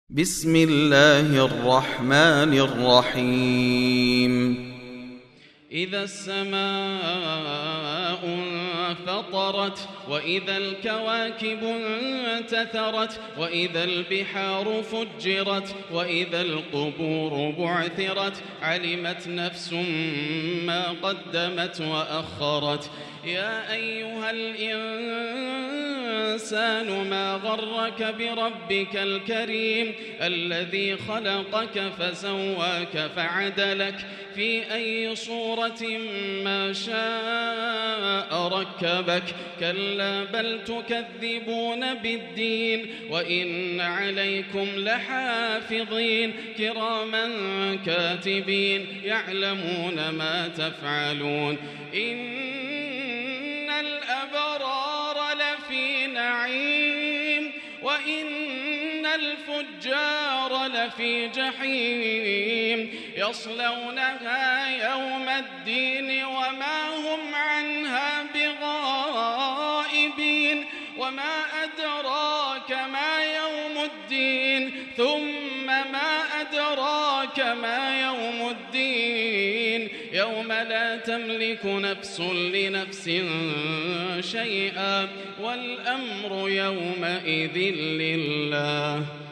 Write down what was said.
بسم الله الرحمن الرحيم إذا السماء انفطرت وإذا الكواكب انتثرت وإذا البحار فجرت وإذا القبور بعثرت علمت نفس ما قدمت وأخرت يا أيها الإنسان ما غرك بربك الكريم الذي خلقك فسواك فعدلك في أي صورة ما شاء ركبك كلا بل تكذبون بالدين وإن عليكم لحافظين كراما كاتبين يعلمون ما تفعلون إن الأبرار لفي نعيم وإن الفجار لفي جحيم يصلونها يوم الدين وما هم عنها بغائبين وما أدراك ما يوم الدين ثم ما أدراك ما يوم الدين يوم لا تملك نفس لنفس شيئا والأمر يومئذ لله